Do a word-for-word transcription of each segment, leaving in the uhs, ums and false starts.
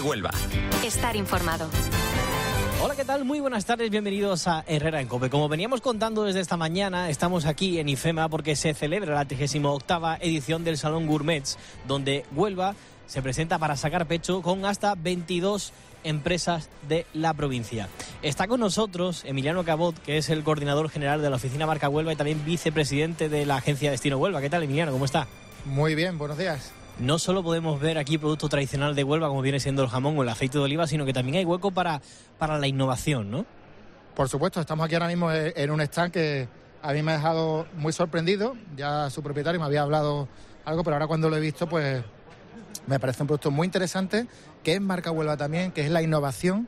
Huelva. Estar informado. Hola, ¿qué tal? Muy buenas tardes, bienvenidos a Herrera en COPE. Como veníamos contando desde esta mañana, estamos aquí en IFEMA porque se celebra la trigésima octava edición del Salón Gourmets, donde Huelva se presenta para sacar pecho con hasta veintidós empresas de la provincia. Está con nosotros Emiliano Cabot, que es el coordinador general de la oficina Marca Huelva y también vicepresidente de la agencia Destino Huelva. ¿Qué tal, Emiliano? ¿Cómo está? Muy bien, buenos días. No solo podemos ver aquí producto tradicional de Huelva, como viene siendo el jamón o el aceite de oliva, sino que también hay hueco para, para la innovación, ¿no? Por supuesto, estamos aquí ahora mismo en un stand que a mí me ha dejado muy sorprendido. Ya su propietario me había hablado algo, pero ahora cuando lo he visto, pues me parece un producto muy interesante, que es Marca Huelva también, que es la innovación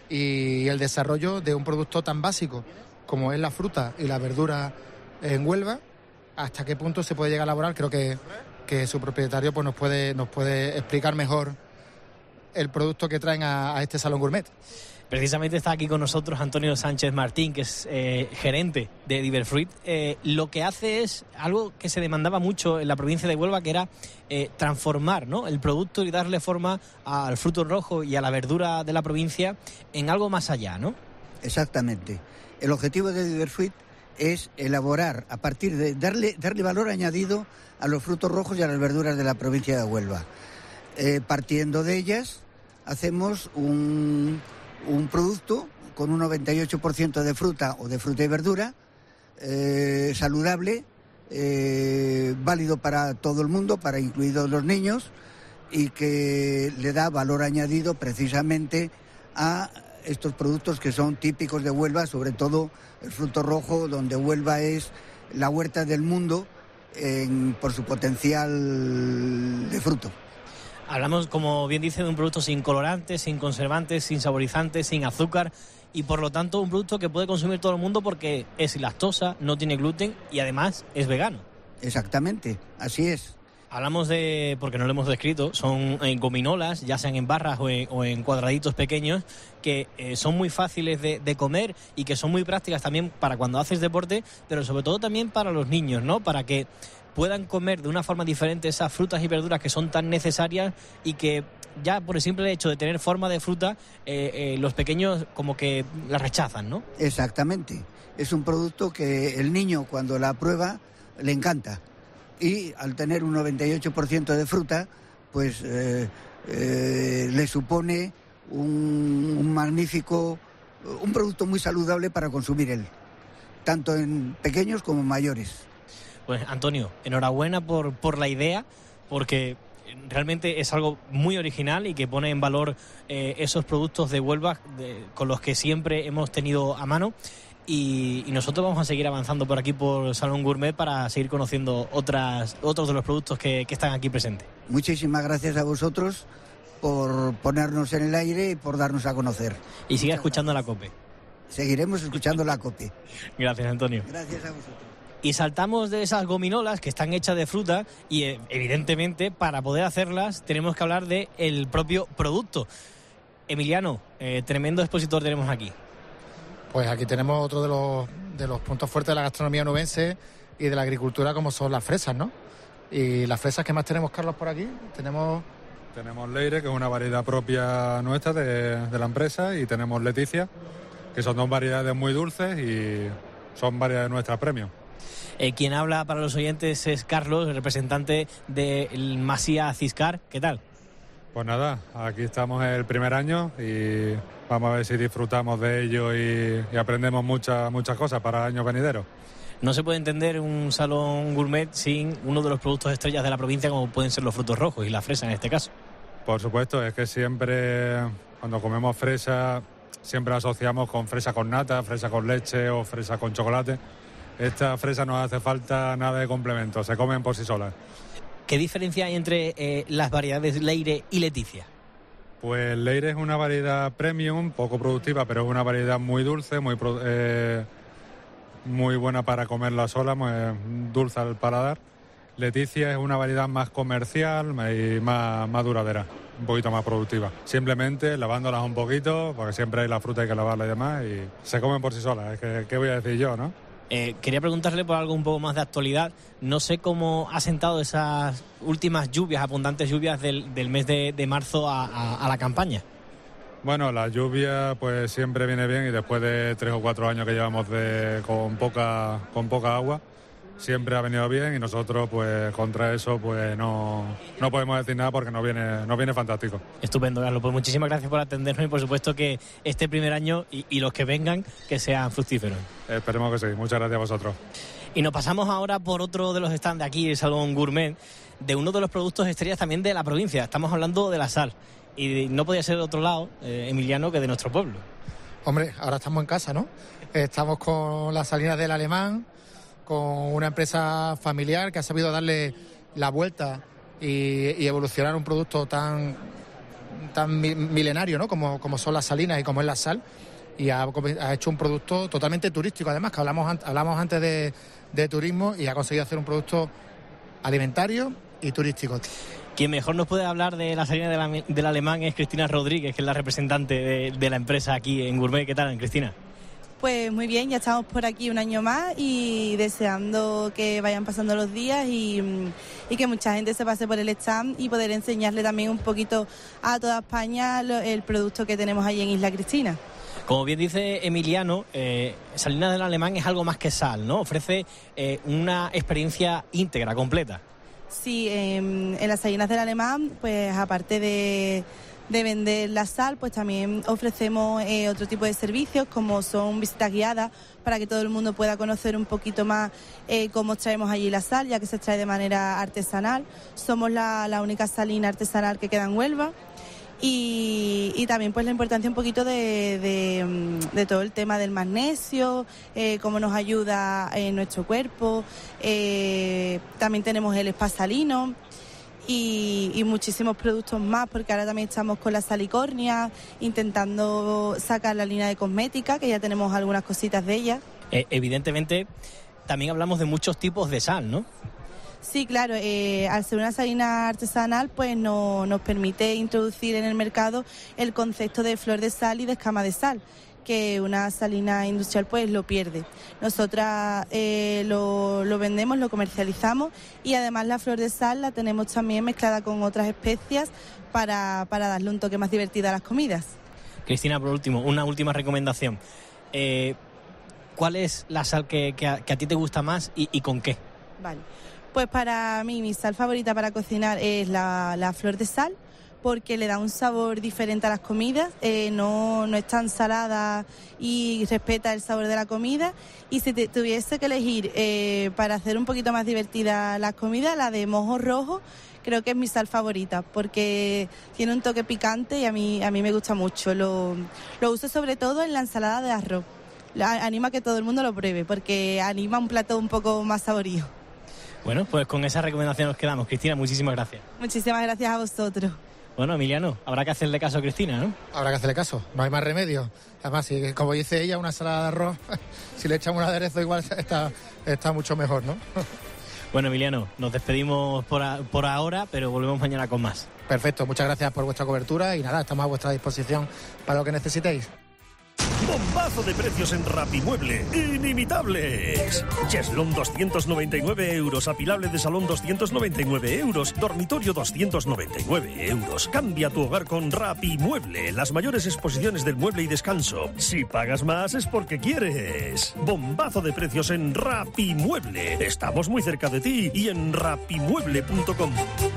y el desarrollo de un producto tan básico como es la fruta y la verdura en Huelva. Hasta qué punto se puede llegar a elaborar, creo que que su propietario pues nos puede nos puede explicar mejor el producto que traen a, a este Salón Gourmet. Precisamente está aquí con nosotros Antonio Sánchez Martín, que es eh, gerente de Diverfruit. Eh, lo que hace es algo que se demandaba mucho en la provincia de Huelva, que era eh, transformar, ¿no?, el producto y darle forma al fruto rojo y a la verdura de la provincia en algo más allá, ¿no? Exactamente. El objetivo de Diverfruit es elaborar, a partir de darle, darle valor añadido a los frutos rojos y a las verduras de la provincia de Huelva. Eh, partiendo de ellas, hacemos un, un producto con un noventa y ocho por ciento de fruta o de fruta y verdura, eh, saludable, eh, válido para todo el mundo, para incluidos los niños, y que le da valor añadido precisamente a estos productos que son típicos de Huelva, sobre todo el fruto rojo, donde Huelva es la huerta del mundo en, por su potencial de fruto. Hablamos, como bien dice, de un producto sin colorantes, sin conservantes, sin saborizantes, sin azúcar, y por lo tanto un producto que puede consumir todo el mundo porque es sin lactosa, no tiene gluten y además es vegano. Exactamente, así es. Hablamos de, porque no lo hemos descrito, son eh, gominolas, ya sean en barras o en, o en cuadraditos pequeños, que eh, son muy fáciles de, de comer y que son muy prácticas también para cuando haces deporte, pero sobre todo también para los niños, ¿no? Para que puedan comer de una forma diferente esas frutas y verduras que son tan necesarias y que ya por el simple hecho de tener forma de fruta, eh, eh, los pequeños como que la rechazan, ¿no? Exactamente. Es un producto que el niño cuando la prueba le encanta. Y al tener un noventa y ocho por ciento de fruta, pues eh, eh, le supone un, un magnífico, un producto muy saludable para consumir él, tanto en pequeños como en mayores. Pues Antonio, enhorabuena por, por la idea, porque realmente es algo muy original y que pone en valor eh, esos productos de Huelva de, con los que siempre hemos tenido a mano. Y, y nosotros vamos a seguir avanzando por aquí por Salón Gourmet para seguir conociendo otras, otros de los productos que, que están aquí presentes. Muchísimas gracias a vosotros por ponernos en el aire y por darnos a conocer. Y siga escuchando la COPE. Seguiremos escuchando la COPE. Gracias, Antonio. Gracias a vosotros. Y saltamos de esas gominolas que están hechas de fruta y eh, evidentemente para poder hacerlas tenemos que hablar del propio producto. Emiliano, eh, tremendo expositor tenemos aquí. Pues aquí tenemos otro de los, de los puntos fuertes de la gastronomía onubense y de la agricultura, como son las fresas, ¿no? Y las fresas que más tenemos, Carlos, por aquí, tenemos... Tenemos Leire, que es una variedad propia nuestra de, de la empresa, y tenemos Leticia, que son dos variedades muy dulces y son variedades nuestras premium. Eh, quien habla para los oyentes es Carlos, el representante del Masía Ciscar. ¿Qué tal? Pues nada, aquí estamos el primer año y vamos a ver si disfrutamos de ello y, y aprendemos muchas muchas cosas para años venideros. No se puede entender un salón gourmet sin uno de los productos estrellas de la provincia, como pueden ser los frutos rojos y la fresa en este caso. Por supuesto, es que siempre cuando comemos fresa siempre asociamos con fresa con nata, fresa con leche o fresa con chocolate. Esta fresa no hace falta nada de complemento, se comen por sí solas. ¿Qué diferencia hay entre eh, las variedades Leire y Leticia? Pues Leire es una variedad premium, poco productiva, pero es una variedad muy dulce, muy eh, muy buena para comerla sola, muy dulce al paladar. Leticia es una variedad más comercial y más, más duradera, un poquito más productiva. Simplemente lavándolas un poquito, porque siempre hay la fruta hay que lavarla y demás, y se comen por sí solas. Es que, ¿qué voy a decir yo, no? Eh, quería preguntarle por algo un poco más de actualidad. No sé cómo ha sentado esas últimas lluvias, abundantes lluvias del, del mes de, de marzo a, a, a la campaña. Bueno, la lluvia pues siempre viene bien y después de tres o cuatro años que llevamos de, con, poca, con poca agua, siempre ha venido bien y nosotros pues contra eso pues no, no podemos decir nada porque nos viene, nos viene fantástico. Estupendo, Carlos. Pues muchísimas gracias por atendernos y por supuesto que este primer año y, y los que vengan que sean fructíferos. Esperemos que sí. Muchas gracias a vosotros. Y nos pasamos ahora por otro de los stands de aquí, el Salón Gourmet, de uno de los productos estrellas también de la provincia. Estamos hablando de la sal. Y no podía ser de otro lado, eh, Emiliano, que de nuestro pueblo. Hombre, ahora estamos en casa, ¿no? Estamos con las salinas del Alemán, con una empresa familiar que ha sabido darle la vuelta y, y evolucionar un producto tan, tan milenario, ¿no? Como, como son las salinas y como es la sal. Y ha, ha hecho un producto totalmente turístico, además, que hablamos, hablamos antes de, de turismo y ha conseguido hacer un producto alimentario y turístico. Quien mejor nos puede hablar de la salina de la, del Alemán es Cristina Rodríguez, que es la representante de, de la empresa aquí en Gourmet. ¿Qué tal, Cristina? Pues muy bien, ya estamos por aquí un año más y deseando que vayan pasando los días y, y que mucha gente se pase por el stand y poder enseñarle también un poquito a toda España lo, el producto que tenemos allí en Isla Cristina. Como bien dice Emiliano, eh, Salinas del Alemán es algo más que sal, ¿no? Ofrece eh, una experiencia íntegra, completa. Sí, eh, en las Salinas del Alemán, pues aparte de, de vender la sal, pues también ofrecemos eh, otro tipo de servicios como son visitas guiadas para que todo el mundo pueda conocer un poquito más eh, cómo extraemos allí la sal, ya que se extrae de manera artesanal. Somos la, la única salina artesanal que queda en Huelva. Y, y también pues la importancia un poquito de, de, de todo el tema del magnesio, eh, cómo nos ayuda en nuestro cuerpo, eh, también tenemos el spa salino y, y muchísimos productos más, porque ahora también estamos con la salicornia intentando sacar la línea de cosmética, que ya tenemos algunas cositas de ella. Eh, evidentemente también hablamos de muchos tipos de sal, ¿no? Sí, claro, eh, al ser una salina artesanal pues no, nos permite introducir en el mercado el concepto de flor de sal y de escama de sal, que una salina industrial pues lo pierde. Nosotras eh, lo, lo vendemos, lo comercializamos y además la flor de sal la tenemos también mezclada con otras especias para, para darle un toque más divertido a las comidas. Cristina, por último, una última recomendación. Eh, ¿Cuál es la sal que, que, a, que a ti te gusta más y, y con qué? Vale. Pues para mí mi sal favorita para cocinar es la, la flor de sal, porque le da un sabor diferente a las comidas, eh, no, no es tan salada y respeta el sabor de la comida. Y si te, tuviese que elegir eh, para hacer un poquito más divertida las comidas, la de mojo rojo creo que es mi sal favorita, porque tiene un toque picante y a mí, a mí me gusta mucho. Lo, lo uso sobre todo en la ensalada de arroz. La, anima a que todo el mundo lo pruebe, porque anima un plato un poco más saborío. Bueno, pues con esa recomendación nos quedamos. Cristina, muchísimas gracias. Muchísimas gracias a vosotros. Bueno, Emiliano, habrá que hacerle caso a Cristina, ¿no? Habrá que hacerle caso, no hay más remedio. Además, si, como dice ella, una ensalada de arroz, si le echamos un aderezo igual está, está mucho mejor, ¿no? Bueno, Emiliano, nos despedimos por, a, por ahora, pero volvemos mañana con más. Perfecto, muchas gracias por vuestra cobertura y nada, estamos a vuestra disposición para lo que necesitéis. Bombazo de precios en Rapimueble. Inimitables. Cheslón doscientos noventa y nueve euros. Apilable de salón doscientos noventa y nueve euros. Dormitorio doscientos noventa y nueve euros. Cambia tu hogar con Rapimueble. Las mayores exposiciones del mueble y descanso. Si pagas más es porque quieres. Bombazo de precios en Rapimueble. Estamos muy cerca de ti y en rapimueble punto com.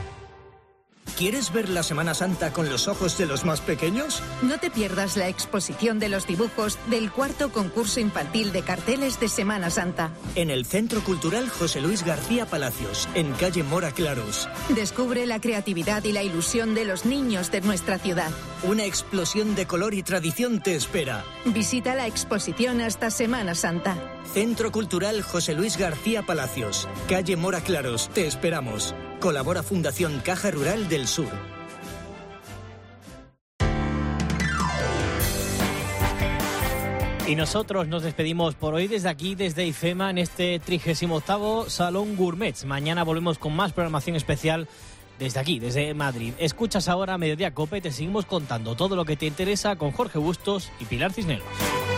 ¿Quieres ver la Semana Santa con los ojos de los más pequeños? No te pierdas la exposición de los dibujos del cuarto concurso infantil de carteles de Semana Santa. En el Centro Cultural José Luis García Palacios, en calle Mora Claros. Descubre la creatividad y la ilusión de los niños de nuestra ciudad. Una explosión de color y tradición te espera. Visita la exposición hasta Semana Santa. Centro Cultural José Luis García Palacios, calle Mora Claros. Te esperamos. Colabora Fundación Caja Rural del Sur. Y nosotros nos despedimos por hoy desde aquí, desde IFEMA, en este trigésimo octavo Salón Gourmet. Mañana volvemos con más programación especial desde aquí, desde Madrid. Escuchas ahora Mediodía Cope, te seguimos contando todo lo que te interesa con Jorge Bustos y Pilar Cisneros.